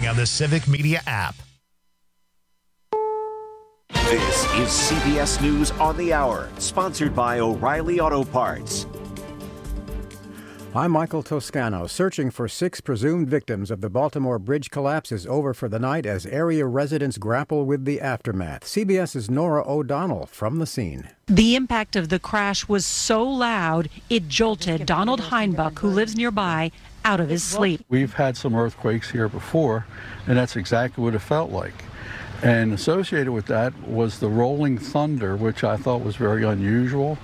on the Civic Media app. This is CBS News on the Hour, sponsored by O'Reilly Auto Parts. I'm Michael Toscano. Searching for 6 presumed victims of the Baltimore bridge collapse is over for the night as area residents grapple with the aftermath. CBS's Nora O'Donnell from the scene. The impact of the crash was so loud, it jolted Donald Heinbuch, who lives nearby, out of his sleep. We've had some earthquakes here before, and that's exactly what it felt like. And associated with that was the rolling thunder, which I thought was very unusual.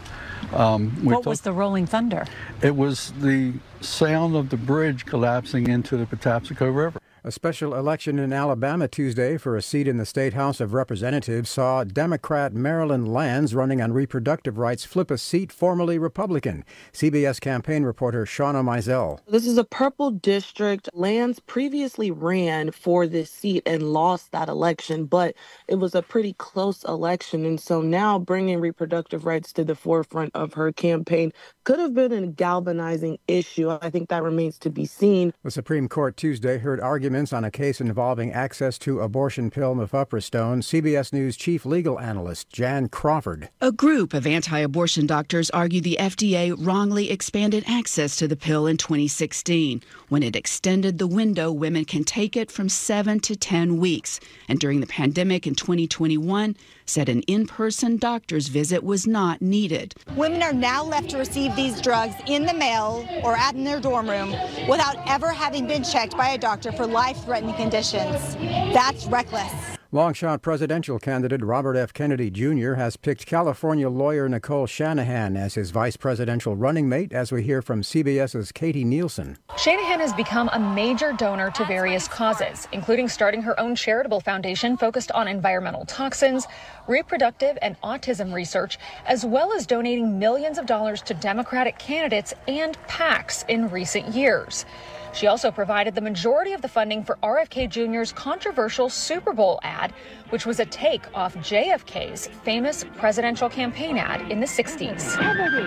What was the rolling thunder? It was the sound of the bridge collapsing into the Patapsco River. A special election in Alabama Tuesday for a seat in the State House of Representatives saw Democrat Marilyn Lands, running on reproductive rights, flip a seat formerly Republican. CBS campaign reporter Shauna Mizell. This is a purple district. Lands previously ran for this seat and lost that election, but it was a pretty close election. And so now bringing reproductive rights to the forefront of her campaign could have been a galvanizing issue. I think that remains to be seen. The Supreme Court Tuesday heard arguments on a case involving access to abortion pill mifepristone. CBS News chief legal analyst Jan Crawford. A group of anti-abortion doctors argue the FDA wrongly expanded access to the pill in 2016 when it extended the window women can take it from 7 to 10 weeks. And during the pandemic in 2021, said an in-person doctor's visit was not needed. Women are now left to receive these drugs in the mail or in their dorm room without ever having been checked by a doctor for life-threatening conditions. That's reckless. Longshot presidential candidate Robert F. Kennedy Jr. has picked California lawyer Nicole Shanahan as his vice presidential running mate, as we hear from CBS's Katie Nielsen. Shanahan has become a major donor to various causes, including starting her own charitable foundation focused on environmental toxins, reproductive and autism research, as well as donating millions of dollars to Democratic candidates and PACs in recent years. She also provided the majority of the funding for RFK Jr.'s controversial Super Bowl ad, which was a take off JFK's famous presidential campaign ad in the 60s.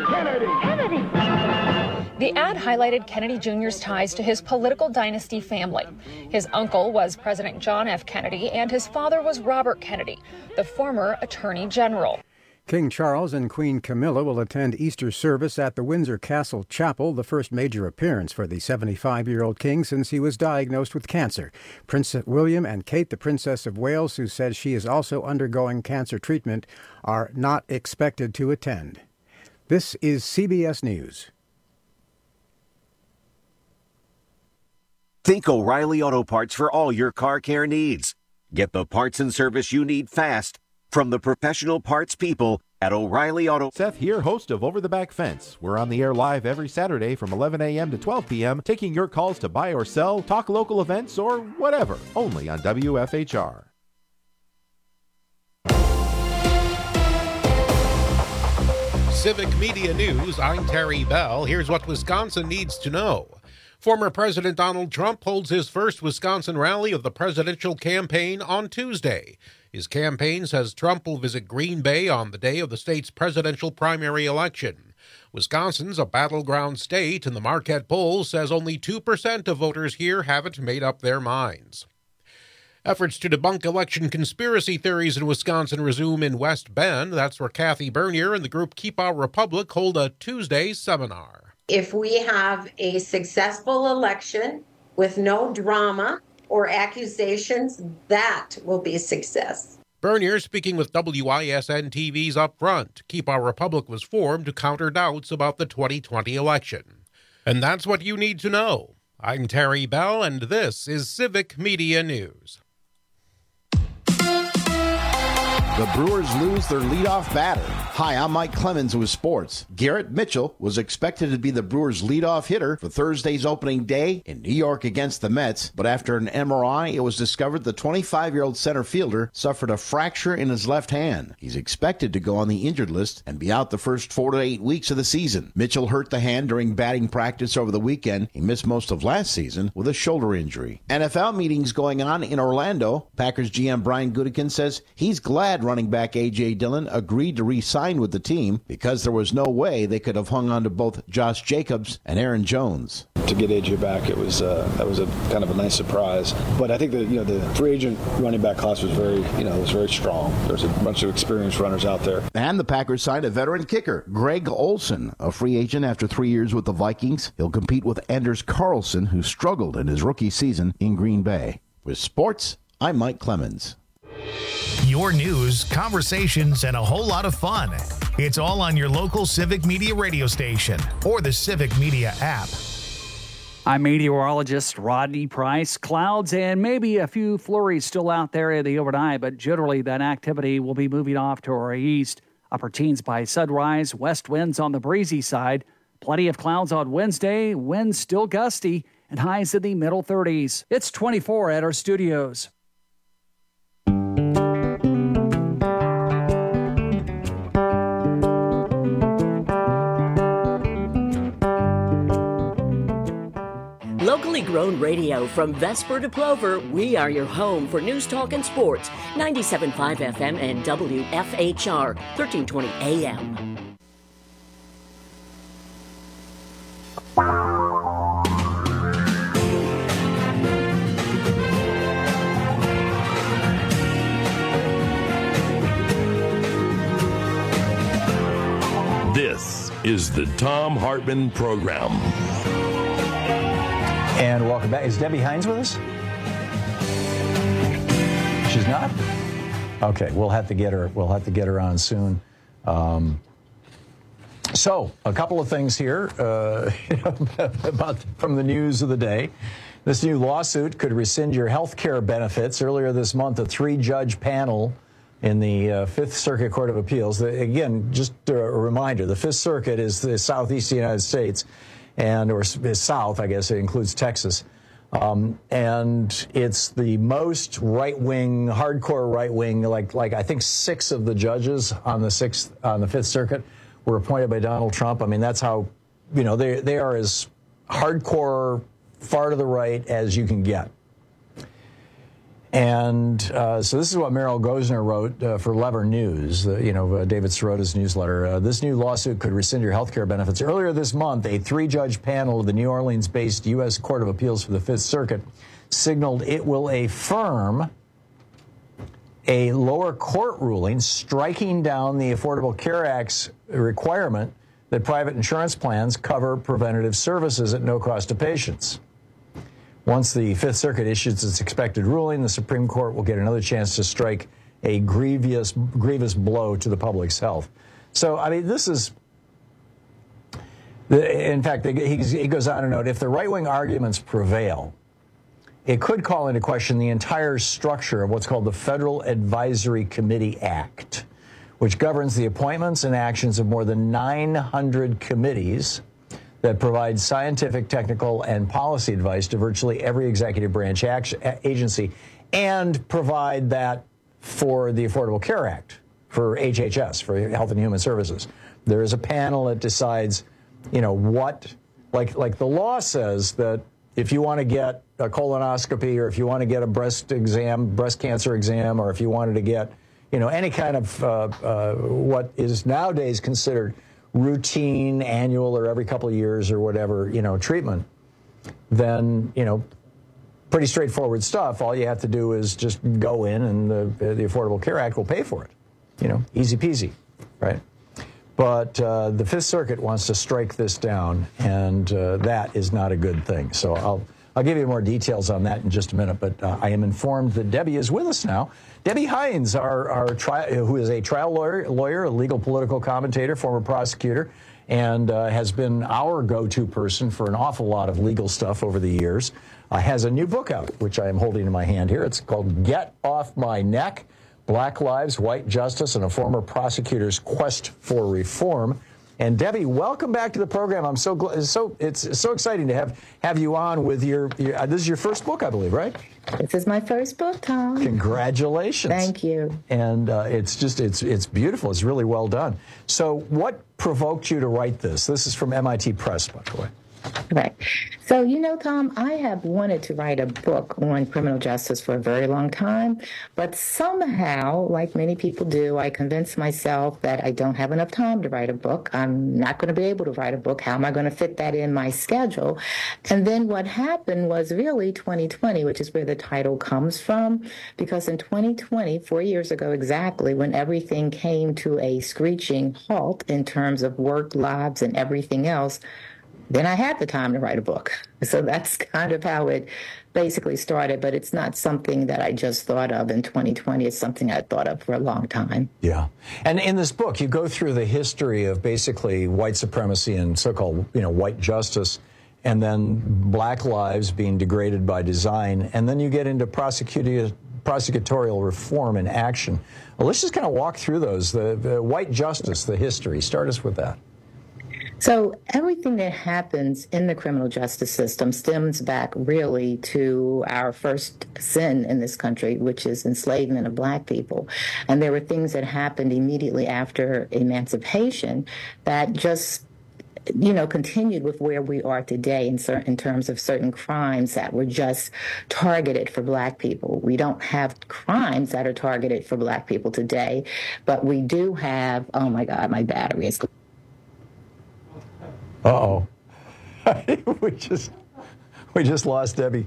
Kennedy. The ad highlighted Kennedy Jr.'s ties to his political dynasty family. His uncle was President John F. Kennedy, and his father was Robert Kennedy, the former Attorney General. King Charles and Queen Camilla will attend Easter service at the Windsor Castle Chapel, the first major appearance for the 75-year-old king since he was diagnosed with cancer. Prince William and Kate, the Princess of Wales, who says she is also undergoing cancer treatment, are not expected to attend. This is CBS News. Think O'Reilly Auto Parts for all your car care needs. Get the parts and service you need fast from the professional parts people at O'Reilly Auto. Seth here, host of Over the Back Fence. We're on the air live every Saturday from 11 a.m. to 12 p.m., taking your calls to buy or sell, talk local events, or whatever, only on WFHR. Civic Media News, I'm Terry Bell. Here's what Wisconsin needs to know. Former President Donald Trump holds his first Wisconsin rally of the presidential campaign on Tuesday. His campaign says Trump will visit Green Bay on the day of the state's presidential primary election. Wisconsin's a battleground state, and the Marquette poll says only 2% of voters here haven't made up their minds. Efforts to debunk election conspiracy theories in Wisconsin resume in West Bend. That's where Kathy Bernier and the group Keep Our Republic hold a Tuesday seminar. If we have a successful election with no drama or accusations, that will be a success. Bernier speaking with WISN TV's Up Front. Keep Our Republic was formed to counter doubts about the 2020 election. And that's what you need to know. I'm Terry Bell, and this is Civic Media News. The Brewers lose their leadoff batter. Hi, I'm Mike Clemens with sports. Garrett Mitchell was expected to be the Brewers' leadoff hitter for Thursday's opening day in New York against the Mets, but after an MRI, it was discovered the 25-year-old center fielder suffered a fracture in his left hand. He's expected to go on the injured list and be out the first 4 to 8 weeks of the season. Mitchell hurt the hand during batting practice over the weekend. He missed most of last season with a shoulder injury. NFL meetings going on in Orlando. Packers GM Brian Gutekunst says he's glad running back A.J. Dillon agreed to re-sign with the team because there was no way they could have hung on to both Josh Jacobs and Aaron Jones. To get A.J. back, that was a kind of a nice surprise. But I think that the free agent running back class was very strong. There's a bunch of experienced runners out there. And the Packers signed a veteran kicker, Greg Olsen, a free agent after 3 years with the Vikings. He'll compete with Anders Carlson, who struggled in his rookie season in Green Bay. With sports, I'm Mike Clemens. Your news, conversations, and a whole lot of fun. It's all on your local Civic Media radio station or the Civic Media app. I'm meteorologist Rodney Price. Clouds and maybe a few flurries still out there in the overnight, but generally that activity will be moving off to our east. Upper teens by sunrise, west winds on the breezy side. Plenty of clouds on Wednesday, winds still gusty, and highs in the middle 30s. It's 24 at our studios. Locally grown radio from Vesper to Plover, we are your home for news, talk, and sports. 97.5 FM and WFHR, 1320 AM. This is the Thom Hartmann Program. And welcome back. Is Debbie Hines with us? She's not? Okay, we'll have to get her. We'll have to get her on soon. So, a couple of things here from the news of the day. This new lawsuit could rescind your health care benefits. Earlier this month, a 3-judge panel in the Fifth Circuit Court of Appeals. Again, just a reminder, the Fifth Circuit is the southeast United States. Or is south, I guess it includes Texas. And it's the most right-wing, hardcore right-wing, like I think 6 of the judges on the Fifth Circuit were appointed by Donald Trump. I mean, that's how, they are as hardcore, far to the right as you can get. And so this is what Meryl Gosner wrote for Lever News, David Sirota's newsletter. This new lawsuit could rescind your health care benefits. Earlier this month, a 3-judge panel of the New Orleans-based U.S. Court of Appeals for the Fifth Circuit signaled it will affirm a lower court ruling striking down the Affordable Care Act's requirement that private insurance plans cover preventative services at no cost to patients. Once the Fifth Circuit issues its expected ruling, the Supreme Court will get another chance to strike a grievous blow to the public's health. So, I mean, this is, in fact, he goes on to note, if the right-wing arguments prevail, it could call into question the entire structure of what's called the Federal Advisory Committee Act, which governs the appointments and actions of more than 900 committees that provide scientific, technical, and policy advice to virtually every executive branch agency, and provide that for the Affordable Care Act, for HHS, for Health and Human Services. There is a panel that decides, what, like the law says that if you want to get a colonoscopy, or if you want to get a breast cancer exam, or if you wanted to get, any kind of what is nowadays considered routine, annual, or every couple of years or whatever, treatment, then, pretty straightforward stuff. All you have to do is just go in and the Affordable Care Act will pay for it. Easy peasy, right? But the Fifth Circuit wants to strike this down, and that is not a good thing. So I'll give you more details on that in just a minute, but I am informed that Debbie is with us now. Debbie Hines, who is a trial lawyer, a legal political commentator, former prosecutor, and has been our go-to person for an awful lot of legal stuff over the years, has a new book out, which I am holding in my hand here. It's called Get Off My Neck, Black Lives, White Justice, and a Former Prosecutor's Quest for Reform. And Debbie, welcome back to the program. I'm so glad. It's so exciting to have you on with your this is your first book, I believe, right? This is my first book, Tom. Congratulations. Thank you. And it's beautiful. It's really well done. So what provoked you to write this? This is from MIT Press, by the way. Right. So, Tom, I have wanted to write a book on criminal justice for a very long time, but somehow, like many people do, I convinced myself that I don't have enough time to write a book. I'm not going to be able to write a book. How am I going to fit that in my schedule? And then what happened was really 2020, which is where the title comes from, because in 2020, 4 years ago exactly, when everything came to a screeching halt in terms of work, lives, and everything else, then I had the time to write a book. So that's kind of how it basically started, but it's not something that I just thought of in 2020. It's something I thought of for a long time. Yeah. And in this book, you go through the history of basically white supremacy and so-called, white justice, and then black lives being degraded by design. And then you get into prosecutorial reform in action. Well, let's just kind of walk through those. The white justice, the history. Start us with that. So everything that happens in the criminal justice system stems back really to our first sin in this country, which is enslavement of black people. And there were things that happened immediately after emancipation that just continued with where we are today in terms of certain crimes that were just targeted for black people. We don't have crimes that are targeted for black people today, but we do have, oh my God, my battery is... Uh-oh. we just lost Debbie.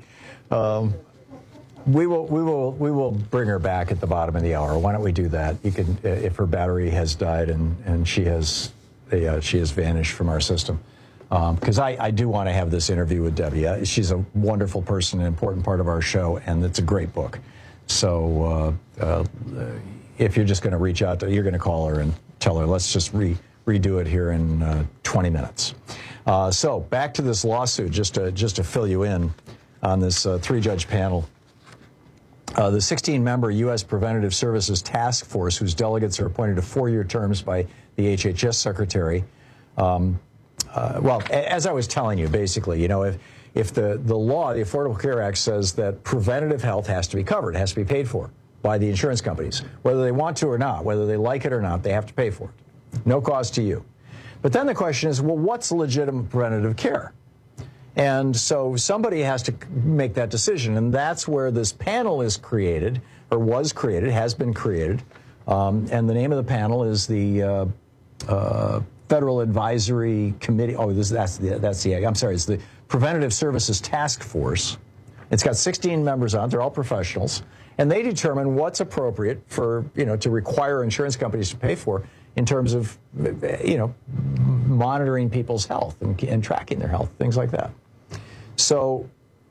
We will bring her back at the bottom of the hour. Why don't we do that? You can, if her battery has died and she has vanished from our system, because I do want to have this interview with Debbie. She's a wonderful person, an important part of our show, and it's a great book. So if you're just going to reach out you're going to call her and tell her, let's just redo it here in 20 minutes. So back to this lawsuit, just to fill you in on this three-judge panel. The 16-member U.S. Preventative Services Task Force, whose delegates are appointed to 4-year terms by the HHS Secretary. Well, as I was telling you, basically, if the law, the Affordable Care Act, says that preventative health has to be covered, has to be paid for by the insurance companies, whether they want to or not, whether they like it or not, they have to pay for it. No cost to you. But then the question is, well, what's legitimate preventative care? And so somebody has to make that decision, and that's where this panel is created, or was created, has been created. And the name of the panel is the Federal Advisory Committee. Oh, it's the Preventative Services Task Force. It's got 16 members on it. They're all professionals, and they determine what's appropriate for to require insurance companies to pay for in terms of monitoring people's health and tracking their health, things like that. So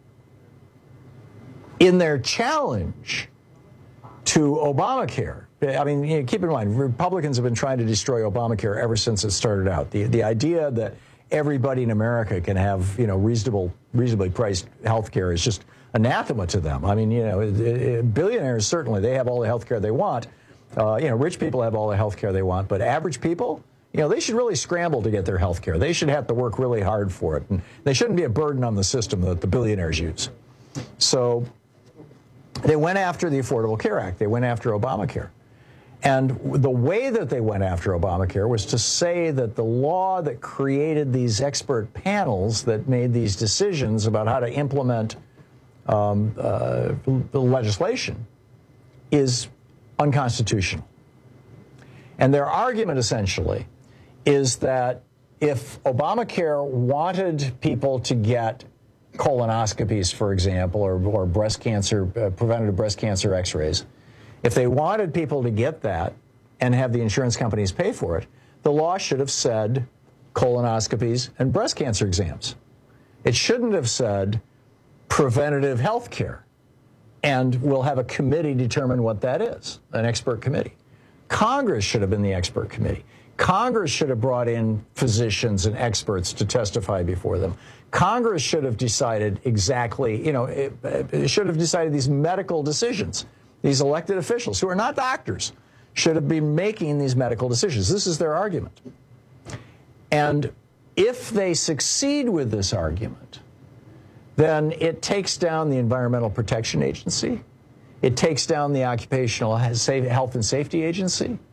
in their challenge to Obamacare, I mean, keep in mind, Republicans have been trying to destroy Obamacare ever since it started out. The idea that everybody in America can have, reasonably priced health care is just anathema to them. I mean, billionaires, certainly, they have all the health care they want. Rich people have all the health care they want, but average people, they should really scramble to get their health care. They should have to work really hard for it, and they shouldn't be a burden on the system that the billionaires use. So they went after the Affordable Care Act. They went after Obamacare. And the way that they went after Obamacare was to say that the law that created these expert panels that made these decisions about how to implement the legislation is unconstitutional. And their argument essentially is that if Obamacare wanted people to get colonoscopies, for example, or breast cancer, preventative breast cancer x-rays, if they wanted people to get that and have the insurance companies pay for it, the law should have said colonoscopies and breast cancer exams. It shouldn't have said preventative health care. And we'll have a committee determine what that is, an expert committee. Congress should have been the expert committee. Congress should have brought in physicians and experts to testify before them. Congress should have decided exactly, it should have decided these medical decisions. These elected officials, who are not doctors, should have been making these medical decisions. This is their argument. And if they succeed with this argument, then it takes down the Environmental Protection Agency. It takes down the Occupational Health and Safety Agency.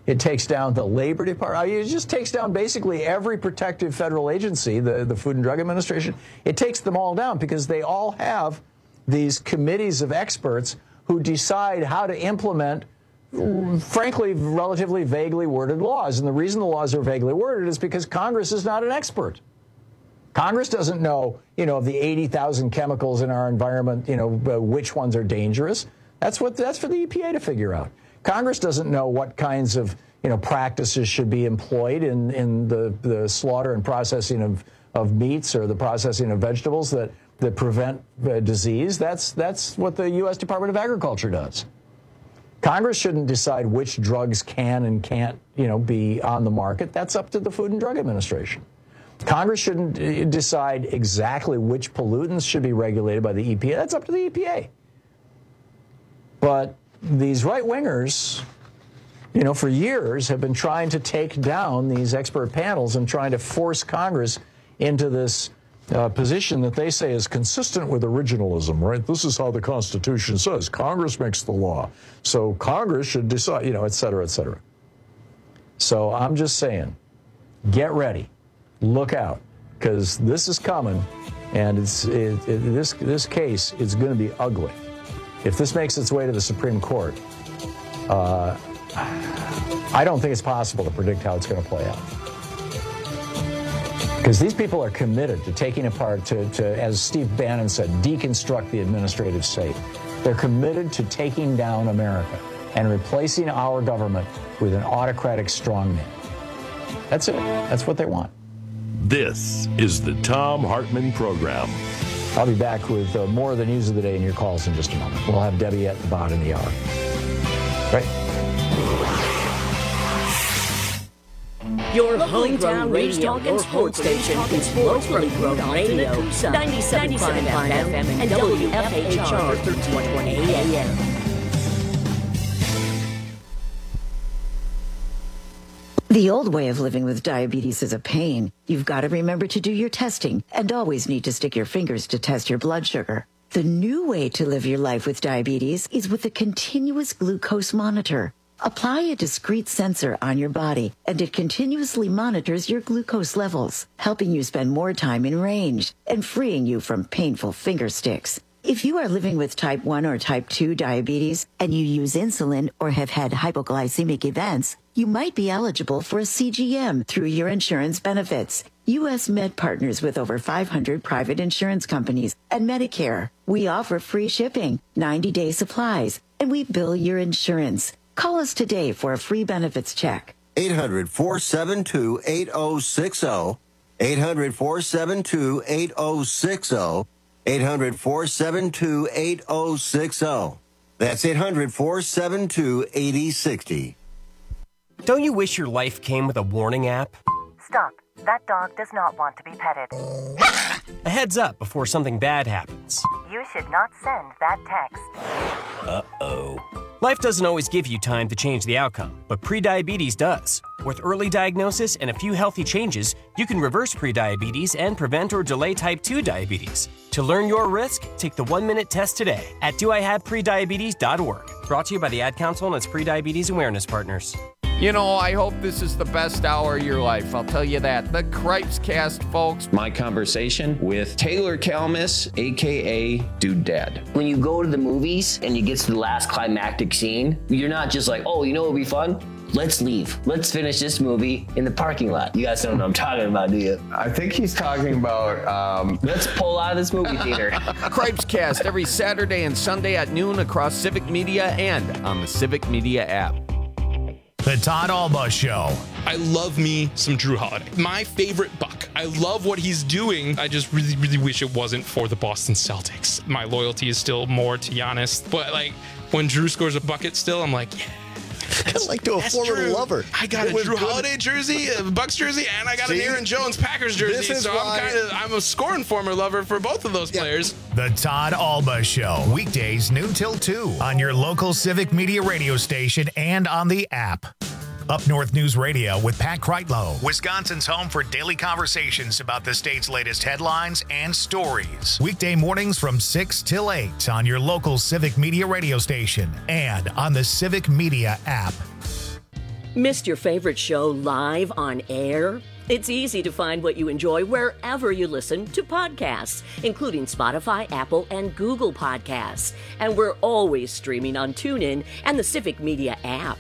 It takes down the Labor Department. It just takes down basically every protective federal agency, the Food and Drug Administration. It takes them all down because they all have these committees of experts who decide how to implement, frankly, relatively vaguely worded laws. And the reason the laws are vaguely worded is because Congress is not an expert. Congress doesn't know, of the 80,000 chemicals in our environment, which ones are dangerous. That's for the EPA to figure out. Congress doesn't know what kinds of, practices should be employed in the slaughter and processing of meats or the processing of vegetables that prevent disease. That's what the U.S. Department of Agriculture does. Congress shouldn't decide which drugs can and can't, be on the market. That's up to the Food and Drug Administration. Congress shouldn't decide exactly which pollutants should be regulated by the EPA. That's up to the EPA. But these right-wingers, for years have been trying to take down these expert panels and trying to force Congress into this position that they say is consistent with originalism, right? This is how the Constitution says. Congress makes the law. So Congress should decide, et cetera, et cetera. So I'm just saying, get ready. Look out, because this is coming, and this case is going to be ugly. If this makes its way to the Supreme Court, I don't think it's possible to predict how it's going to play out. Because these people are committed to taking apart, to, as Steve Bannon said, deconstruct the administrative state. They're committed to taking down America and replacing our government with an autocratic strongman. That's it. That's what they want. This is the Thom Hartmann Program. I'll be back with more of the news of the day in your calls in just a moment. We'll have Debbie at the bottom of the hour. Right? Your hometown news talk and sports station is locally grown radio. 97.5 FM and WFHR 1320 AM. The old way of living with diabetes is a pain. You've got to remember to do your testing and always need to stick your fingers to test your blood sugar. The new way to live your life with diabetes is with a continuous glucose monitor. Apply a discrete sensor on your body, and it continuously monitors your glucose levels, helping you spend more time in range and freeing you from painful finger sticks. If you are living with type 1 or type 2 diabetes and you use insulin or have had hypoglycemic events, you might be eligible for a CGM through your insurance benefits. U.S. Med partners with over 500 private insurance companies and Medicare. We offer free shipping, 90-day supplies, and we bill your insurance. Call us today for a free benefits check. 800-472-8060. 800-472-8060. 800-472-8060. That's 800-472-8060. Don't you wish your life came with a warning app? Stop. That dog does not want to be petted. A heads up before something bad happens. You should not send that text. Uh-oh. Life doesn't always give you time to change the outcome, but prediabetes does. With early diagnosis and a few healthy changes, you can reverse prediabetes and prevent or delay type 2 diabetes. To learn your risk, take the 1-minute test today at doihaveprediabetes.org. Brought to you by the Ad Council and its Prediabetes Awareness Partners. You know, I hope this is the best hour of your life. I'll tell you that. The Cripes Cast, folks. My conversation with Taylor Kalmus, a.k.a. Dude Dad. When you go to the movies and you get to the last climactic scene, you're not just like, oh, you know what would be fun? Let's leave. Let's finish this movie in the parking lot. You guys don't know what I'm talking about, do you? I think he's talking about... Let's pull out of this movie theater. Cripes Cast every Saturday and Sunday at noon across Civic Media and on the Civic Media app. The Todd Alba Show. I love me some Drew Holiday. My favorite Buck. I love what he's doing. I just really, really wish it wasn't for the Boston Celtics. My loyalty is still more to Giannis. But like when Drew scores a bucket still, I'm like, yeah. Kind of like to a former lover. I got a Drew Holiday jersey, a Bucks jersey, and I got an Aaron Jones Packers jersey. So I'm a scoring former lover for both of those players. The Todd Alba Show. Weekdays noon till 2 on your local Civic Media radio station and on the app. Up North News Radio with Pat Kreitlow, Wisconsin's home for daily conversations about the state's latest headlines and stories. Weekday mornings from 6 till 8 on your local Civic Media radio station and on the Civic Media app. Missed your favorite show live on air? It's easy to find what you enjoy wherever you listen to podcasts, including Spotify, Apple, and Google Podcasts. And we're always streaming on TuneIn and the Civic Media app.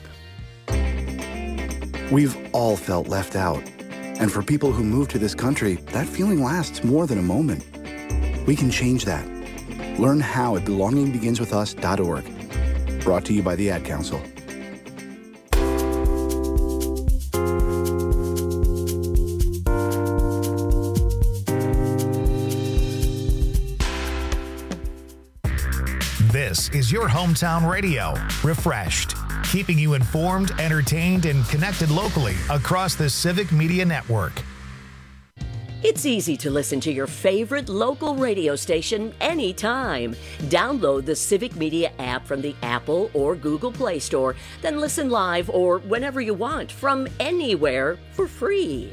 We've all felt left out. And for people who move to this country, that feeling lasts more than a moment. We can change that. Learn how at belongingbeginswithus.org. Brought to you by the Ad Council. This is your hometown radio, Refreshed, keeping you informed, entertained, and connected locally across the Civic Media Network. It's easy to listen to your favorite local radio station anytime. Download the Civic Media app from the Apple or Google Play Store, then listen live or whenever you want from anywhere for free.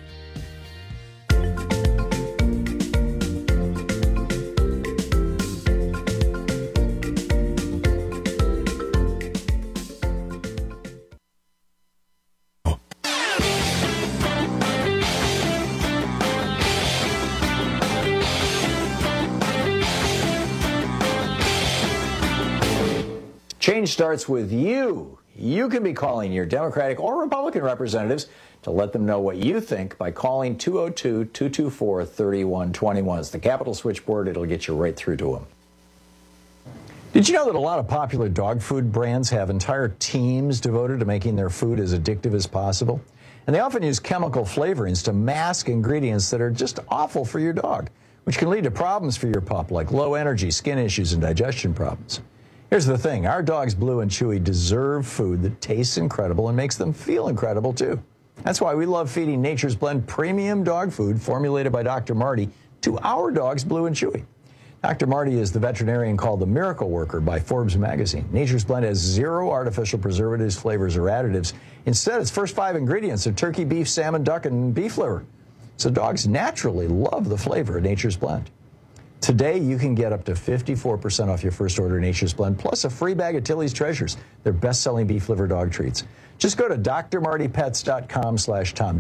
Change starts with you. You can be calling your Democratic or Republican representatives to let them know what you think by calling 202-224-3121. It's the Capitol switchboard. It'll get you right through to them. Did you know that a lot of popular dog food brands have entire teams devoted to making their food as addictive as possible? And they often use chemical flavorings to mask ingredients that are just awful for your dog, which can lead to problems for your pup like low energy, skin issues, and digestion problems. Here's the thing. Our dogs, Blue and Chewy, deserve food that tastes incredible and makes them feel incredible, too. That's why we love feeding Nature's Blend premium dog food formulated by Dr. Marty to our dogs, Blue and Chewy. Dr. Marty is the veterinarian called the Miracle Worker by Forbes magazine. Nature's Blend has 0 artificial preservatives, flavors, or additives. Instead, its first 5 ingredients are turkey, beef, salmon, duck, and beef liver. So dogs naturally love the flavor of Nature's Blend. Today, you can get up to 54% off your first order of Nature's Blend, plus a free bag of Tilly's Treasures, their best-selling beef liver dog treats. Just go to drmartypets.com/Tom,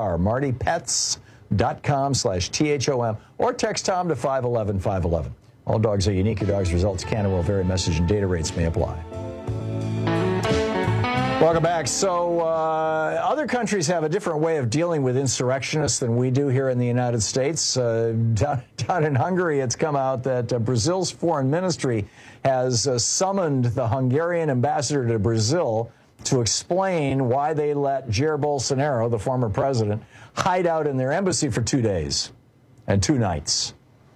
drmartypets.com/THOM, or text Tom to 511-511. All dogs are unique. Your dog's results can and will vary. Message and data rates may apply. Welcome back. So other countries have a different way of dealing with insurrectionists than we do here in the United States. Down in Hungary, it's come out that Brazil's foreign ministry has summoned the Hungarian ambassador to Brazil to explain why they let Jair Bolsonaro, the former president, hide out in their embassy for 2 days and 2 nights.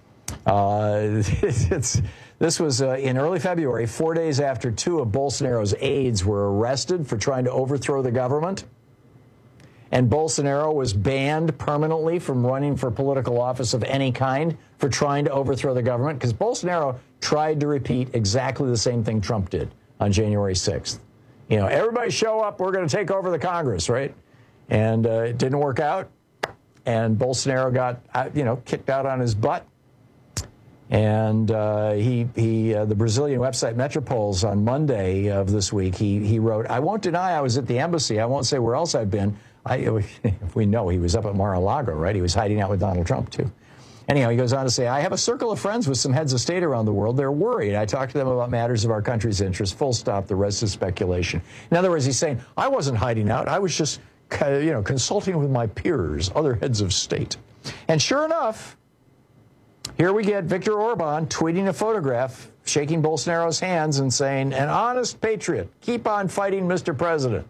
This was in early February, 4 days after 2 of Bolsonaro's aides were arrested for trying to overthrow the government. And Bolsonaro was banned permanently from running for political office of any kind for trying to overthrow the government, because Bolsonaro tried to repeat exactly the same thing Trump did on January 6th. You know, everybody show up, we're going to take over the Congress, right? And it didn't work out. And Bolsonaro got, kicked out on his butt. And the Brazilian website Metropol's on Monday of this week, he wrote, "I won't deny I was at the embassy. I won't say where else I've been." We know he was up at Mar-a-Lago, right? He was hiding out with Donald Trump, too. Anyhow, he goes on to say, "I have a circle of friends with some heads of state around the world. They're worried. I talk to them about matters of our country's interest. Full stop. The rest is speculation." In other words, he's saying, I wasn't hiding out. I was just, consulting with my peers, other heads of state. And sure enough, here we get Viktor Orban tweeting a photograph, shaking Bolsonaro's hands and saying, "An honest patriot. Keep on fighting, Mr. President."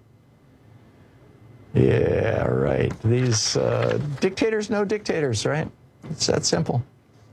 Yeah, right. These dictators know dictators, right? It's that simple.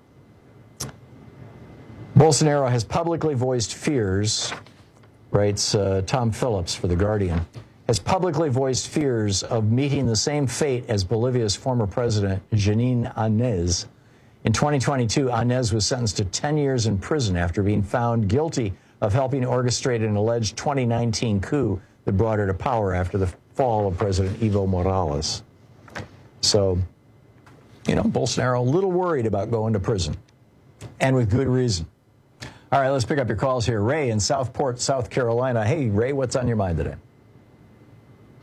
Bolsonaro has publicly voiced fears, writes Tom Phillips for The Guardian, has publicly voiced fears of meeting the same fate as Bolivia's former president, Jeanine Áñez. In 2022, Áñez was sentenced to 10 years in prison after being found guilty of helping orchestrate an alleged 2019 coup that brought her to power after the fall of President Evo Morales. So, Bolsonaro a little worried about going to prison, and with good reason. All right, let's pick up your calls here. Ray in Southport, South Carolina. Hey, Ray, what's on your mind today?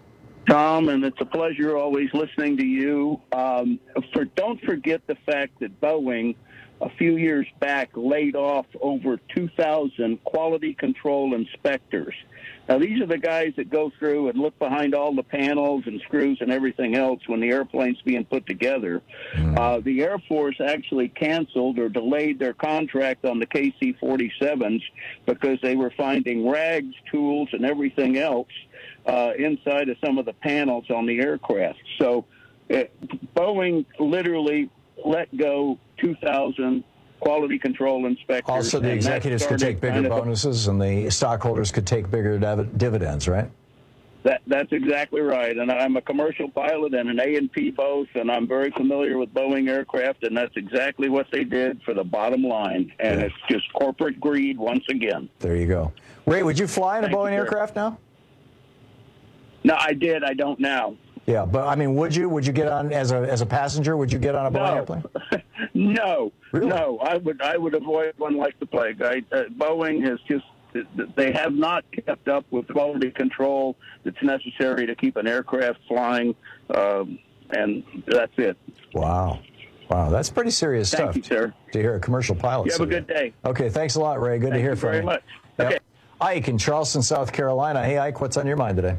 Tom, and it's a pleasure always listening to you. Don't forget the fact that Boeing, a few years back, laid off over 2,000 quality control inspectors. Now, these are the guys that go through and look behind all the panels and screws and everything else when the airplane's being put together. The Air Force actually canceled or delayed their contract on the KC-47s because they were finding rags, tools, and everything else inside of some of the panels on the aircraft. So Boeing literally let go 2,000 quality control inspectors. Also, the executives could take bigger bonuses and the stockholders could take bigger dividends, right? That's exactly right. And I'm a commercial pilot and an A&P both, and I'm very familiar with Boeing aircraft, and that's exactly what they did for the bottom line. And it's just corporate greed once again. There you go. Ray, would you fly in a Boeing aircraft now? No, I did. I don't now. Yeah, but I mean, would you? Would you get on as a passenger? Would you get on a Boeing airplane? No, really? No. I would avoid one like the plague. Boeing has just, they have not kept up with quality control that's necessary to keep an aircraft flying, and that's it. Wow, that's pretty serious stuff. Thank you, sir. To hear a commercial pilot. You have a good day. Okay, thanks a lot, Ray. Good to hear from you. Thank you very much. Okay. Ike in Charleston, South Carolina. Hey, Ike, what's on your mind today?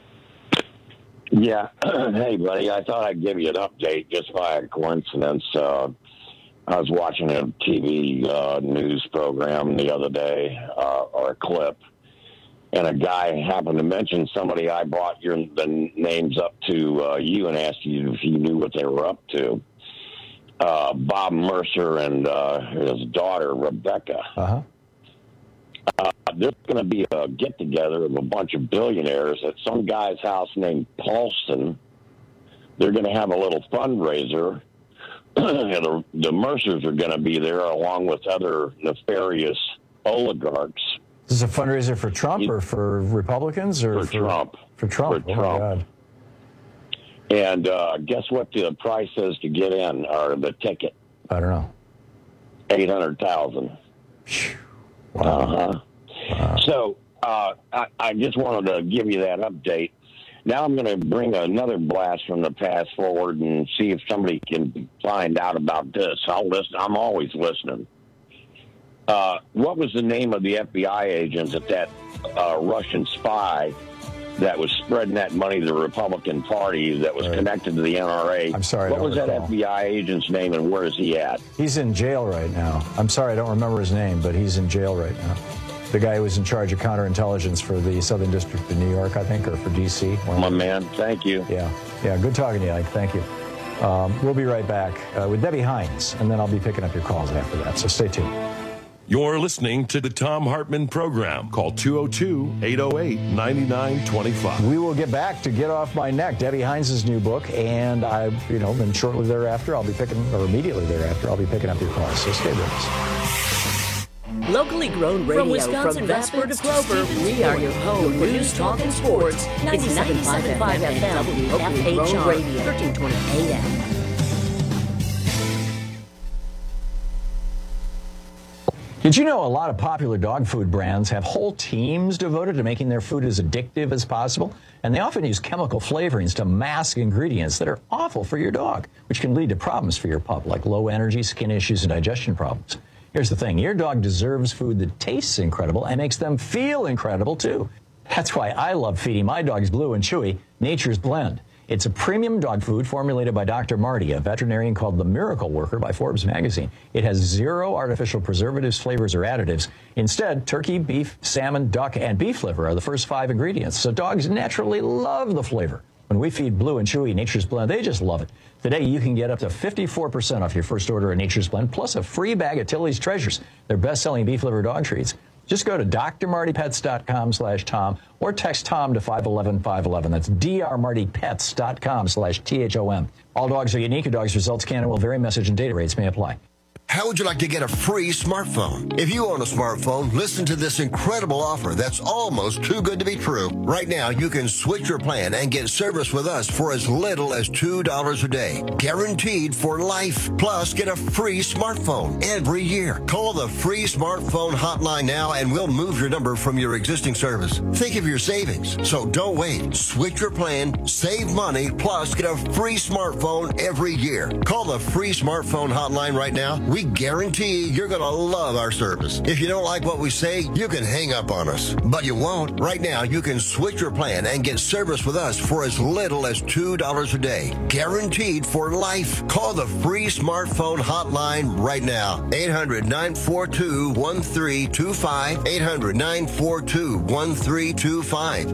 Yeah. Hey, buddy, I thought I'd give you an update just by a coincidence. I was watching a TV news program the other day, or a clip, and a guy happened to mention somebody I brought the names up to you and asked you if you knew what they were up to. Bob Mercer and his daughter, Rebecca. Uh-huh. There's going to be a get-together of a bunch of billionaires at some guy's house named Paulson. They're going to have a little fundraiser. The Mercers are going to be there along with other nefarious oligarchs. Is this a fundraiser for Trump or for Republicans? Or for Trump. For Trump. For Trump. My And God. guess what the price is to get in, or the ticket? I don't know. $800,000. Wow. Uh-huh. Wow. So I just wanted to give you that update. Now I'm going to bring another blast from the past forward and see if somebody can find out about this. I'll listen. I'm always listening. What was the name of the FBI agent that Russian spy that was spreading that money to the Republican Party that was connected to the NRA? I'm sorry. What was that FBI agent's name, and where is he at? He's in jail right now. I'm sorry, I don't remember his name, but he's in jail right now. The guy who was in charge of counterintelligence for the Southern District of New York, I think, or for D.C. My man, thank you. Yeah, good talking to you, Ike. Thank you. We'll be right back with Debbie Hines, and then I'll be picking up your calls after that, so stay tuned. You're listening to the Thom Hartmann Program. Call 202-808-9925. We will get back to Get Off My Neck, Debbie Hines' new book, and then shortly thereafter, immediately thereafter, I'll be picking up your calls, so stay with us. Locally grown radio from Vesper to Clover, we are your home for news, talk, and sports. 97.5 FM and WFHR, 1320 AM. Did you know a lot of popular dog food brands have whole teams devoted to making their food as addictive as possible? And they often use chemical flavorings to mask ingredients that are awful for your dog, which can lead to problems for your pup, like low energy, skin issues, and digestion problems. Here's the thing. Your dog deserves food that tastes incredible and makes them feel incredible, too. That's why I love feeding my dogs Blue and Chewy Nature's Blend. It's a premium dog food formulated by Dr. Marty, a veterinarian called the Miracle Worker by Forbes magazine. It has 0 artificial preservatives, flavors, or additives. Instead, turkey, beef, salmon, duck, and beef liver are the first 5 ingredients, so dogs naturally love the flavor. When we feed Blue and Chewy Nature's Blend, they just love it. Today, you can get up to 54% off your first order of Nature's Blend, plus a free bag of Tilly's Treasures, their best-selling beef liver dog treats. Just go to drmartypets.com/Tom or text Tom to 511-511. That's drmartypets.com/THOM. All dogs are unique. Your dog's results can and will vary. Message and data rates may apply. How would you like to get a free smartphone? If you own a smartphone, listen to this incredible offer that's almost too good to be true. Right now, you can switch your plan and get service with us for as little as $2 a day. Guaranteed for life. Plus, get a free smartphone every year. Call the free smartphone hotline now and we'll move your number from your existing service. Think of your savings. So don't wait. Switch your plan, save money, plus get a free smartphone every year. Call the free smartphone hotline right now. We guarantee you're going to love our service. If you don't like what we say, you can hang up on us. But you won't. Right now, you can switch your plan and get service with us for as little as $2 a day. Guaranteed for life. Call the free smartphone hotline right now. 800-942-1325. 800-942-1325.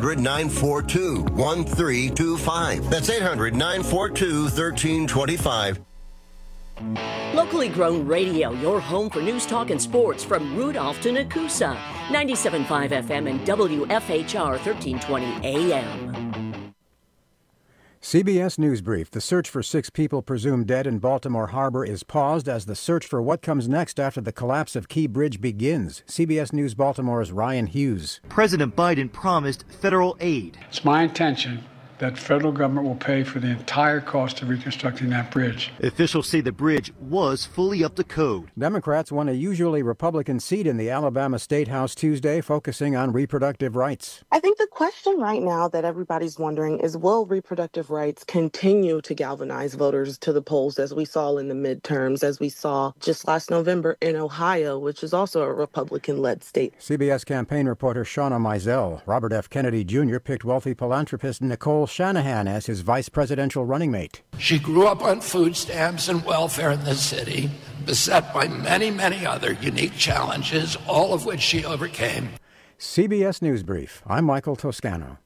800-942-1325. That's 800-942-1325. Locally grown radio, your home for news, talk, and sports from Rudolph to Nakusa. 97.5 FM and WFHR 1320 AM. CBS News Brief. The search for 6 people presumed dead in Baltimore Harbor is paused as the search for what comes next after the collapse of Key Bridge begins. CBS News Baltimore's Ryan Hughes. President Biden promised federal aid. It's my intention that federal government will pay for the entire cost of reconstructing that bridge. Officials say the bridge was fully up to code. Democrats won a usually Republican seat in the Alabama State House Tuesday, focusing on reproductive rights. I think the question right now that everybody's wondering is, will reproductive rights continue to galvanize voters to the polls as we saw in the midterms, as we saw just last November in Ohio, which is also a Republican-led state? CBS campaign reporter Shauna Mizell. Robert F. Kennedy Jr. picked wealthy philanthropist Nicole Shanahan as his vice presidential running mate. She grew up on food stamps and welfare in the city, beset by many, many other unique challenges, all of which she overcame. CBS News Brief. I'm Michael Toscano.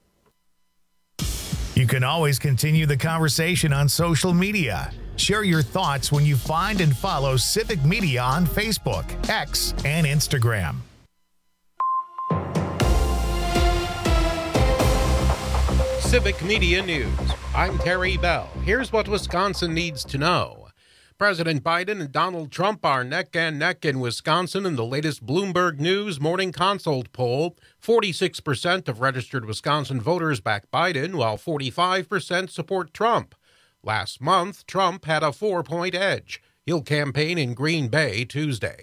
You can always continue the conversation on social media. Share your thoughts when you find and follow Civic Media on Facebook, X, and Instagram. Civic Media News. I'm Terry Bell. Here's what Wisconsin needs to know. President Biden and Donald Trump are neck and neck in Wisconsin in the latest Bloomberg News Morning Consult poll. 46% of registered Wisconsin voters back Biden, while 45% support Trump. Last month, Trump had a 4-point edge. He'll campaign in Green Bay Tuesday.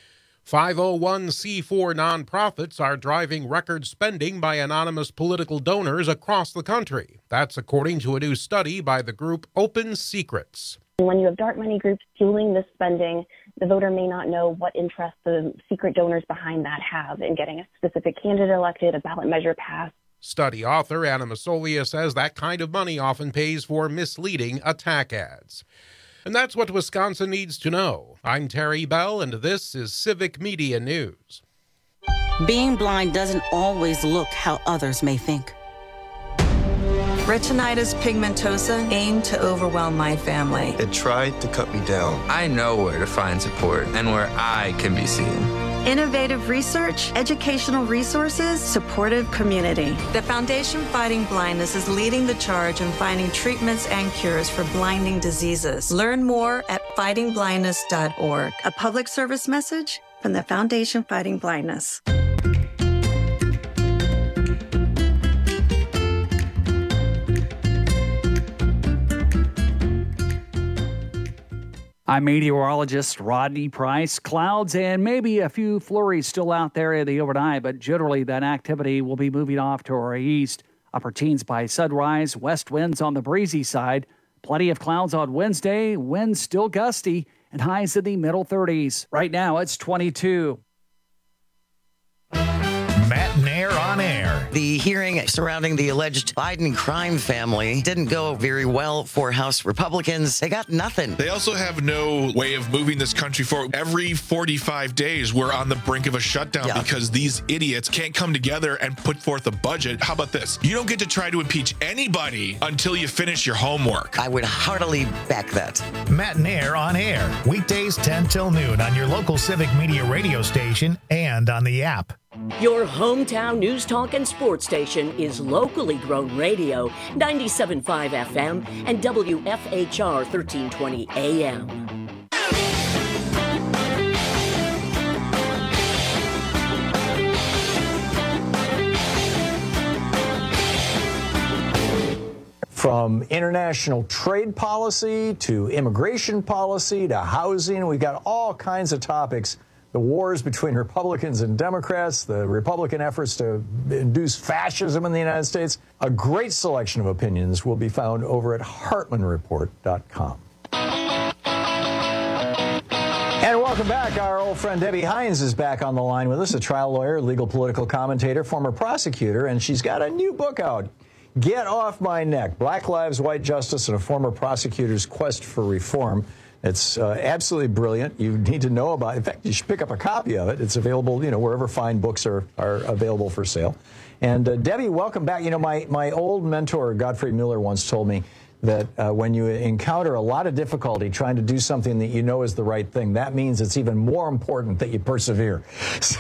501c4 nonprofits are driving record spending by anonymous political donors across the country. That's according to a new study by the group Open Secrets. When you have dark money groups fueling this spending, the voter may not know what interest the secret donors behind that have in getting a specific candidate elected, a ballot measure passed. Study author Anna Masolia says that kind of money often pays for misleading attack ads. And that's what Wisconsin needs to know. I'm Terry Bell, and this is Civic Media News. Being blind doesn't always look how others may think. Retinitis pigmentosa aimed to overwhelm my family. It tried to cut me down. I know where to find support and where I can be seen. Innovative research, educational resources, supportive community. The Foundation Fighting Blindness is leading the charge in finding treatments and cures for blinding diseases. Learn more at fightingblindness.org. A public service message from the Foundation Fighting Blindness. I'm meteorologist Rodney Price. Clouds and maybe a few flurries still out there in the overnight, but generally that activity will be moving off to our east. Upper teens by sunrise, west winds on the breezy side. Plenty of clouds on Wednesday, winds still gusty, and highs in the middle 30s. Right now it's 22. Matt Nair on air. The hearing surrounding the alleged Biden crime family didn't go very well for House Republicans. They got nothing. They also have no way of moving this country forward. Every 45 days, we're on the brink of a shutdown because these idiots can't come together and put forth a budget. How about this? You don't get to try to impeach anybody until you finish your homework. I would heartily back that. Matt Nair on air. Weekdays 10 till noon on your local Civic Media radio station and on the app. Your hometown news, talk, and sports station is locally grown radio, 97.5 FM and WFHR 1320 AM. from international trade policy to immigration policy to housing. We've got all kinds of topics. The wars between Republicans and Democrats, the Republican efforts to induce fascism in the United States. A great selection of opinions will be found over at HartmanReport.com. And welcome back. Our old friend Debbie Hines is back on the line with us, a trial lawyer, legal political commentator, former prosecutor, and she's got a new book out, Get Off My Neck, Black Lives, White Justice, and a Former Prosecutor's Quest for Reform. It's absolutely brilliant. You need to know about it. In fact, you should pick up a copy of it. It's available, wherever fine books are available for sale. And Debbie, welcome back. My old mentor, Godfrey Miller, once told me that when you encounter a lot of difficulty trying to do something that you know is the right thing, that means it's even more important that you persevere. So